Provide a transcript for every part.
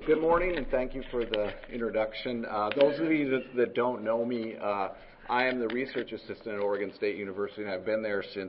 Good morning, and thank you for the introduction. Those of you that don't know me, I am the research assistant at Oregon State University, and I've been there since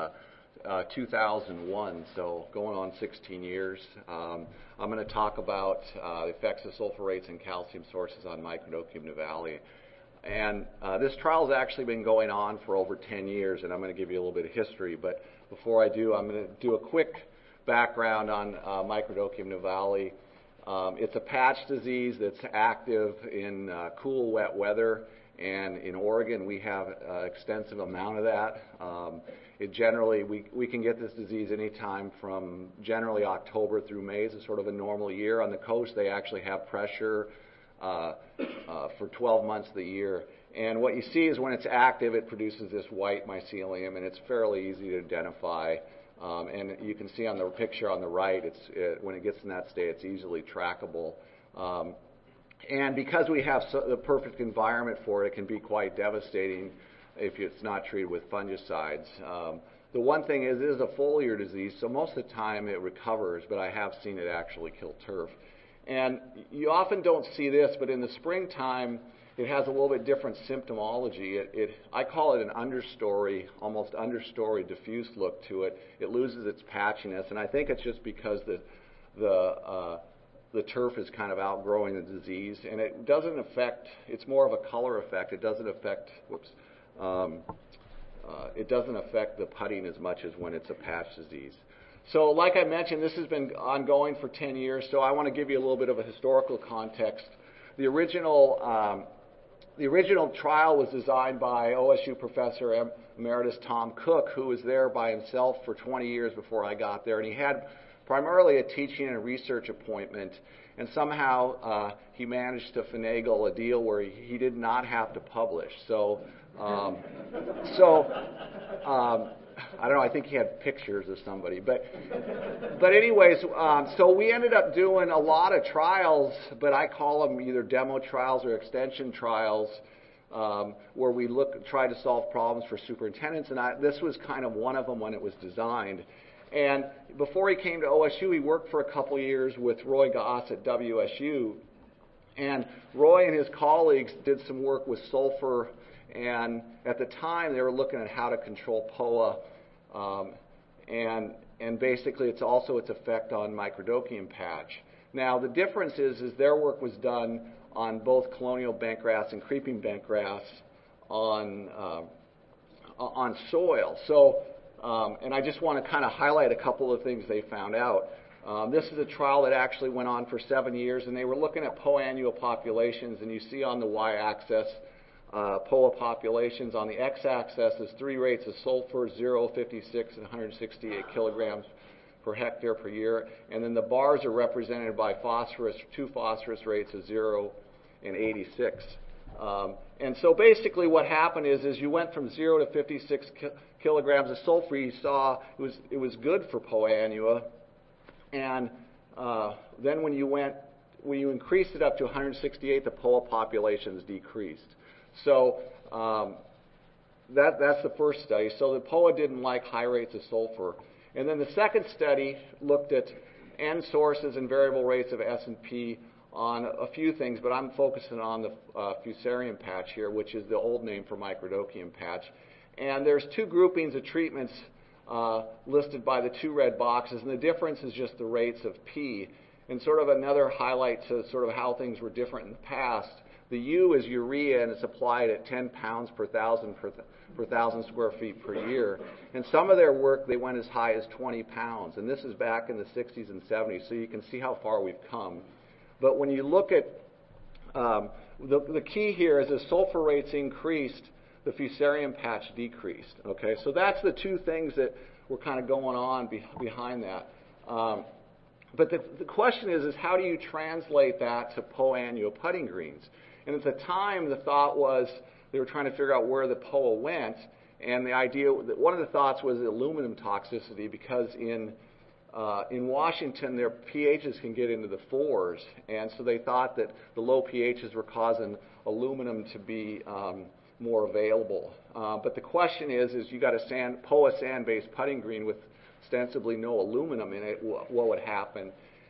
2001, so going on 16 years. I'm going to talk about the effects of sulfurates and calcium sources on Microdochium nivalis. And this trial has actually been going on for over 10 years, and I'm going to give you a little bit of history. But before I do, I'm going to do a quick background on Microdochium nivalis. It's a patch disease that's active in cool, wet weather, and in Oregon we have an extensive amount of that. We can get this disease anytime from generally October through May. It's sort of a normal year. On the coast, they actually have pressure for 12 months of the year. And what you see is when it's active, it produces this white mycelium, and it's fairly easy to identify. And you can see on the picture on the right, when it gets in that state, it's easily trackable. And because we have the perfect environment for it, it can be quite devastating if it's not treated with fungicides. The one thing is, it is a foliar disease, so most of the time it recovers, but I have seen it actually kill turf. And you often don't see this, but in the springtime, it has a little bit different symptomology. I call it an understory, almost understory diffuse look to it. It loses its patchiness, and I think it's just because the turf is kind of outgrowing the disease, and it doesn't affect. It's more of a color effect. It doesn't affect. It doesn't affect the putting as much as when it's a patch disease. So, like I mentioned, this has been ongoing for 10 years. So I want to give you a little bit of a historical context. The original trial was designed by OSU Professor Emeritus Tom Cook, who was there by himself for 20 years before I got there, and he had primarily a teaching and a research appointment, and somehow he managed to finagle a deal where he did not have to publish. So I don't know, I think he had pictures of somebody. But anyways, so we ended up doing a lot of trials, but I call them either demo trials or extension trials, where we try to solve problems for superintendents. And this was kind of one of them when it was designed. And before he came to OSU, he worked for a couple years with Roy Goss at WSU. And Roy and his colleagues did some work with sulfur, and at the time they were looking at how to control POA, and basically it's also its effect on Microdochium patch. Now the difference is their work was done on both colonial bentgrass and creeping bentgrass on soil. So, and I just want to kind of highlight a couple of things they found out. This is a trial that actually went on for 7 years, and they were looking at POA annual populations, and you see on the y-axis POA populations. On the x-axis is 3 rates of sulfur, 0, 56, and 168 kilograms per hectare per year. And then the bars are represented by phosphorus, 2 phosphorus rates of 0 and 86. And so basically what happened is you went from 0 to 56 kilograms of sulfur. You saw it was good for POA annua. And then when you increased it up to 168, the POA populations decreased. So that's the first study. So the POA didn't like high rates of sulfur. And then the second study looked at N sources and variable rates of S&P on a few things, but I'm focusing on the Fusarium patch here, which is the old name for Microdochium patch. And there's 2 groupings of treatments listed by the 2 red boxes, and the difference is just the rates of P. And sort of another highlight to sort of how things were different in the past. The U is urea, and it's applied at 10 pounds per thousand square feet per year. And some of their work, they went as high as 20 pounds. And this is back in the 60s and 70s, so you can see how far we've come. But when you look at, the key here is as sulfur rates increased, the Fusarium patch decreased. Okay, so that's the 2 things that were kind of going on behind that. But the question is how do you translate that to POA annua putting greens? And at the time, the thought was they were trying to figure out where the POA went, and the idea, one of the thoughts was aluminum toxicity, because in Washington, their pHs can get into the 4s, and so they thought that the low pHs were causing aluminum to be more available. But the question is you got a POA sand-based putting green with ostensibly no aluminum in it, what would happen?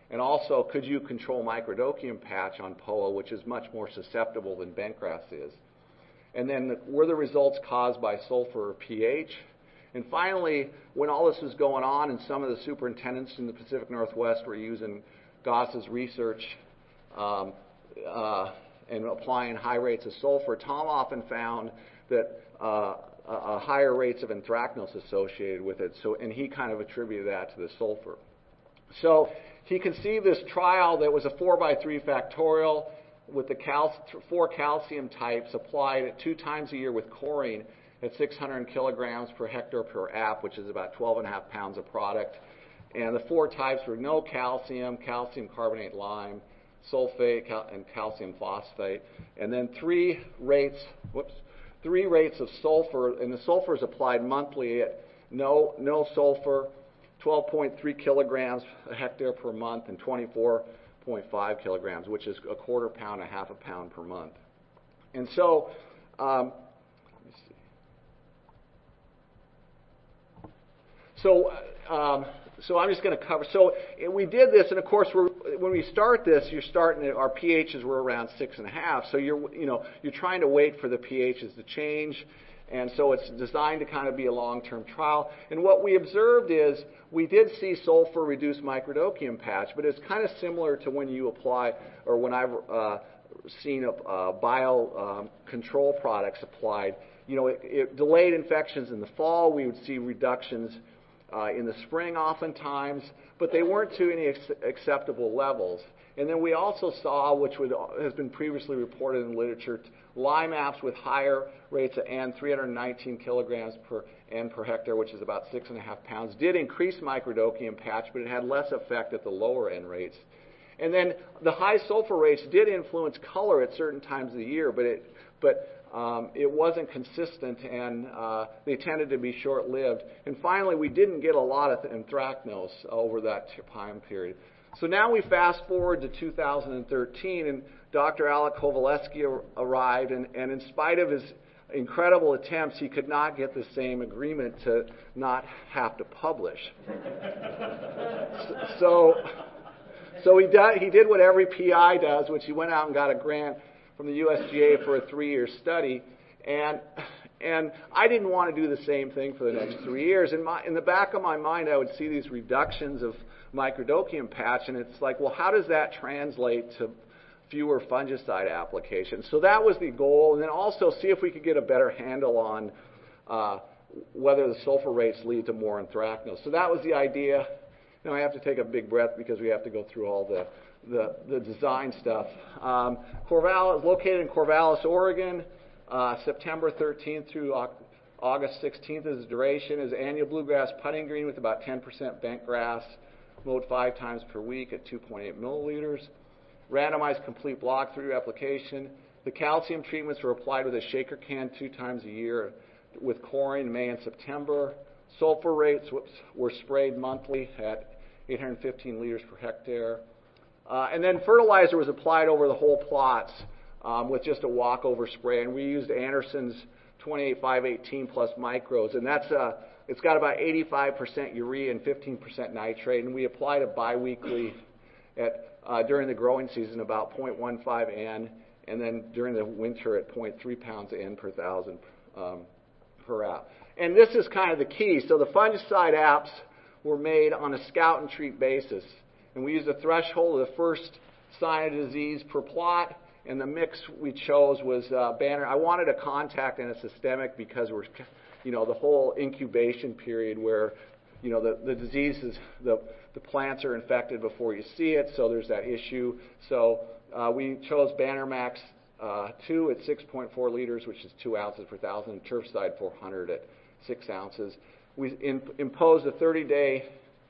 And also, could you control microdochium patch on POA, which is much more susceptible than bentgrass is? And then, were the results caused by sulfur or pH? And finally, when all this was going on, and some of the superintendents in the Pacific Northwest were using Goss's research and applying high rates of sulfur, Tom often found that higher rates of anthracnose associated with it. And he kind of attributed that to the sulfur. So he conceived this trial that was a 4x3 factorial with the 4 calcium types applied at 2 times a year with chlorine at 600 kilograms per hectare per app, which is about 12.5 pounds of product. And the 4 types were no calcium, calcium carbonate lime, sulfate, and calcium phosphate. And then 3 rates of sulfur, and the sulfur is applied monthly at no sulfur, 12.3 kilograms a hectare per month, and 24.5 kilograms, which is a quarter pound, a half a pound per month. And so, let me see. So I'm just going to cover. So we did this, and of course, when we start this, you're starting at, our pHs were around 6.5. So you're trying to wait for the pHs to change, and so it's designed to kind of be a long-term trial. And what we observed is we did see sulfur reduce microdochium patch, but it's kind of similar to when you apply, or when I've seen bio control products applied. It delayed infections in the fall. We would see reductions in the spring oftentimes, but they weren't to any acceptable levels. And then we also saw, which has been previously reported in literature, lime apps with higher rates of N, 319 kilograms per N per hectare, which is about 6.5 pounds, did increase microdochium patch, but it had less effect at the lower N rates. And then the high sulfur rates did influence color at certain times of the year, but it wasn't consistent, and they tended to be short-lived. And finally, we didn't get a lot of anthracnose over that time period. So now we fast forward to 2013, and Dr. Alec Kovaleski arrived, and in spite of his incredible attempts, he could not get the same agreement to not have to publish. So he did what every PI does, which he went out and got a grant from the USGA for a 3-year study, and I didn't want to do the same thing for the next 3 years. In the back of my mind, I would see these reductions of microdochium patch, and it's like, well, how does that translate to fewer fungicide applications? So that was the goal, and then also see if we could get a better handle on whether the sulfur rates lead to more anthracnose. So that was the idea. Now I have to take a big breath because we have to go through all the design stuff. Corvallis, located in Corvallis, Oregon, September 13th through August 16th is the duration. Is annual bluegrass putting green with about 10% bent grass, mowed 5 times per week at 2.8 milliliters. Randomized complete block through application. The calcium treatments were applied with a shaker can 2 times a year with chlorine in May and September. Sulfur rates were sprayed monthly at 815 liters per hectare. And then fertilizer was applied over the whole plots with just a walkover spray. And we used Anderson's 28518 plus micros. And it's got about 85% urea and 15% nitrate. And we applied it biweekly during the growing season, about 0.15 N. And then during the winter at 0.3 pounds N per thousand per app. And this is kind of the key. So the fungicide apps were made on a scout and treat basis. And we used a threshold of the first sign of disease per plot. And the mix we chose was Banner. I wanted a contact and a systemic because we're, the whole incubation period where, the disease is, the plants are infected before you see it. So there's that issue. So we chose Banner Max 2 at 6.4 liters, which is 2 ounces per thousand, and Turfside 400 at 6 ounces. We imposed a 30-day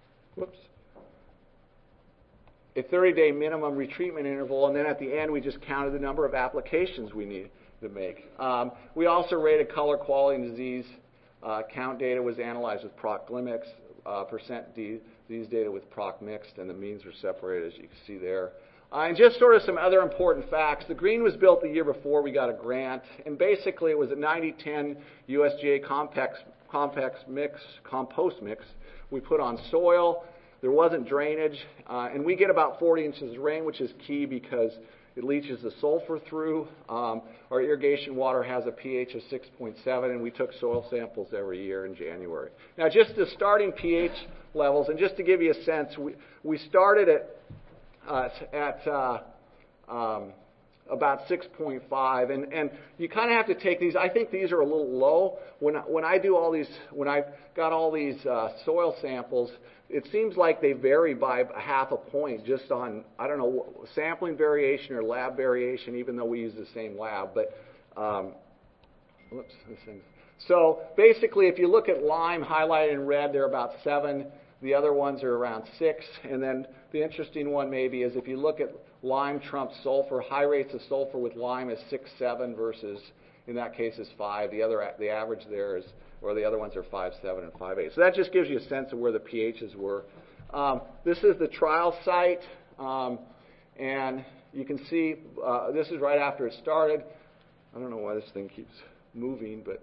minimum retreatment interval, and then at the end we just counted the number of applications we needed to make. We also rated color, quality, and disease. Count data was analyzed with Proc Glimix, percent disease data with Proc Mixed, and the means were separated, as you can see there. And just sort of some other important facts. The green was built the year before we got a grant, and basically it was a 90-10 USGA compost mix we put on soil. There wasn't drainage, and we get about 40 inches of rain, which is key because it leaches the sulfur through. Our irrigation water has a pH of 6.7, and we took soil samples every year in January. Now, just the starting pH levels, and just to give you a sense, we started at about 6.5, and you kind of have to take these. I think these are a little low. When I do all these, when I got all these soil samples, it seems like they vary by half a point just on, I don't know, sampling variation or lab variation, even though we use the same lab. But whoops, this thing's. So basically, if you look at lime highlighted in red, they're about 7. The other ones are around 6. And then the interesting one maybe is if you look at lime trumps sulfur, high rates of sulfur with lime is 6, 7 versus, in that case, is 5. The average there is, or the other ones are 5, 7, and 5, 8. So that just gives you a sense of where the pHs were. This is the trial site, and you can see this is right after it started. I don't know why this thing keeps moving, but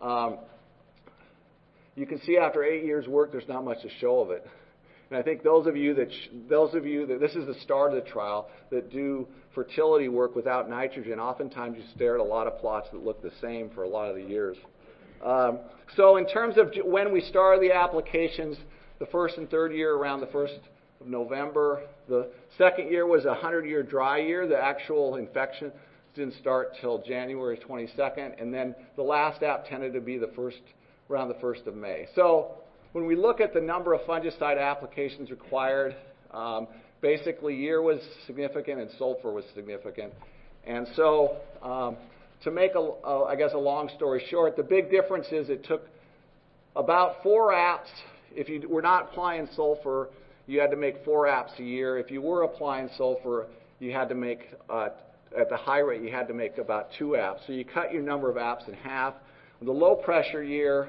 you can see after 8 years' work, there's not much to show of it. And I think those of you that this is the start of the trial that do fertility work without nitrogen, oftentimes you stare at a lot of plots that look the same for a lot of the years. So in terms of when we started the applications, the first and third year around the 1st of November. The second year was a 100-year dry year. The actual infection didn't start till January 22nd, and then the last app tended to be around the 1st of May. So when we look at the number of fungicide applications required, basically year was significant and sulfur was significant. And so to make a long story short, the big difference is it took about 4 apps. If you were not applying sulfur, you had to make 4 apps a year. If you were applying sulfur, you had to make, at the high rate, you had to make about 2 apps. So you cut your number of apps in half. The low pressure year,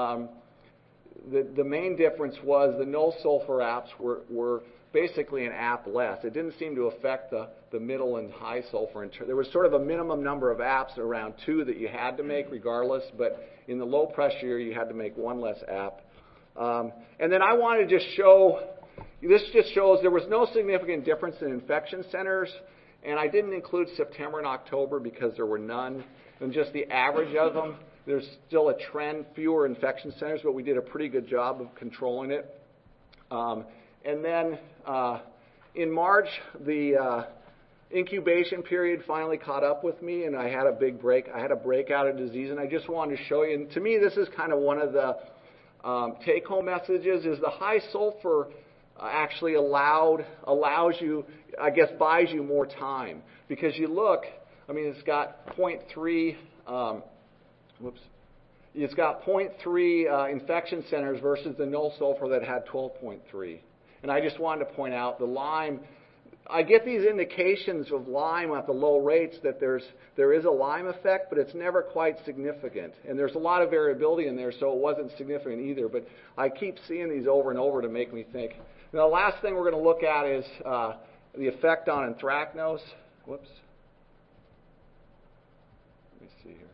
the main difference was the no sulfur apps were basically an app less. It didn't seem to affect the middle and high sulfur. There was sort of a minimum number of apps, around 2 that you had to make regardless, but in the low pressure year you had to make 1 less app. And then I want to just show, this just shows there was no significant difference in infection centers, and I didn't include September and October because there were none, and just the average of them. There's still a trend, fewer infection centers, but we did a pretty good job of controlling it. And then in March, the incubation period finally caught up with me, and I had a big break. I had a breakout of disease, and I just wanted to show you. And to me, this is kind of one of the take-home messages: is the high sulfur actually allows you, I guess, buys you more time, because you look. I mean, it's got 0.3. It's got 0.3 infection centers versus the no sulfur that had 12.3. And I just wanted to point out the lime. I get these indications of lime at the low rates that there is a lime effect, but it's never quite significant. And there's a lot of variability in there, so it wasn't significant either. But I keep seeing these over and over to make me think. Now, the last thing we're going to look at is the effect on anthracnose. Whoops. Let me see here.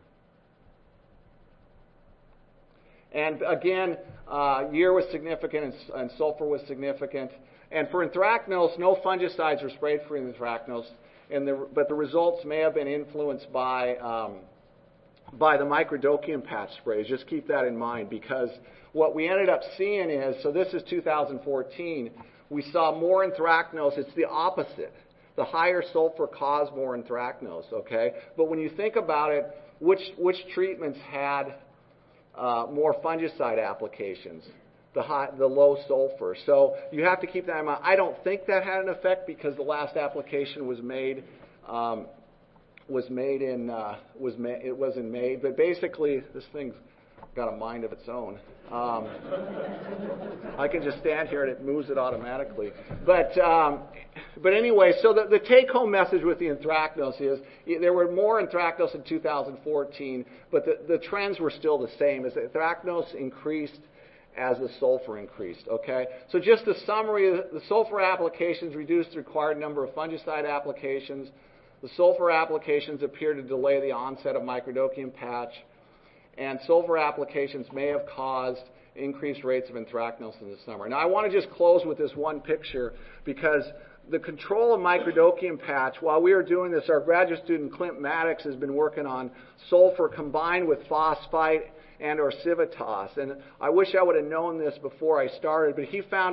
And again, year was significant and sulfur was significant. And for anthracnose, no fungicides were sprayed for anthracnose, but the results may have been influenced by the microdokium patch sprays. Just keep that in mind, because what we ended up seeing is, so this is 2014, we saw more anthracnose. It's the opposite. The higher sulfur caused more anthracnose, okay? But when you think about it, which treatments had more fungicide applications? The low sulfur. So you have to keep that in mind. I don't think that had an effect because the last application was made in May. But basically, this thing's got a mind of its own. I can just stand here and it moves it automatically. But anyway, so the take-home message with the anthracnose is there were more anthracnose in 2014, but the trends were still the same. As the anthracnose increased, as the sulfur increased, okay? So just a summary, the sulfur applications reduced the required number of fungicide applications. The sulfur applications appear to delay the onset of microdokium patch. And sulfur applications may have caused increased rates of anthracnose in the summer. Now I want to just close with this one picture because the control of microdocium patch, while we are doing this, our graduate student Clint Maddox has been working on sulfur combined with phosphite and or Civitas. And I wish I would have known this before I started, but he found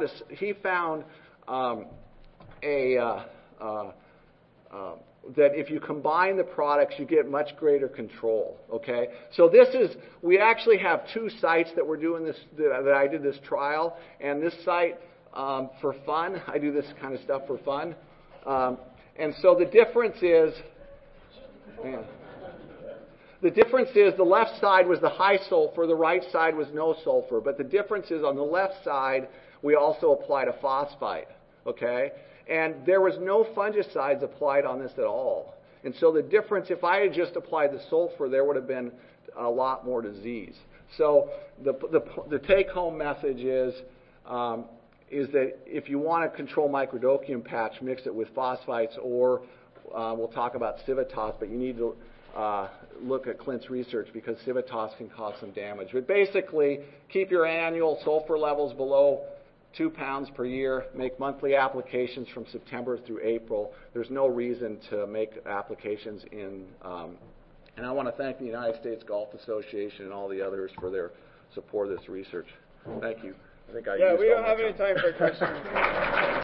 that if you combine the products, you get much greater control. Okay, so we actually have 2 sites that we're doing this, that I did this trial, and this site for fun. I do this kind of stuff for fun, and so the difference is, the left side was the high sulfur, the right side was no sulfur. But the difference is on the left side, we also applied a phosphite. Okay? And there was no fungicides applied on this at all. And so the difference, if I had just applied the sulfur, there would have been a lot more disease. So the take-home message is that if you want to control microdocium patch, mix it with phosphites, or we'll talk about Civitas, but you need to look at Clint's research because Civitas can cause some damage. But basically, keep your annual sulfur levels below 2 pounds per year. Make monthly applications from September through April. There's no reason to make applications in. And I want to thank the United States Golf Association and all the others for their support of this research. Thank you. I think I used we all don't my have any time for questions.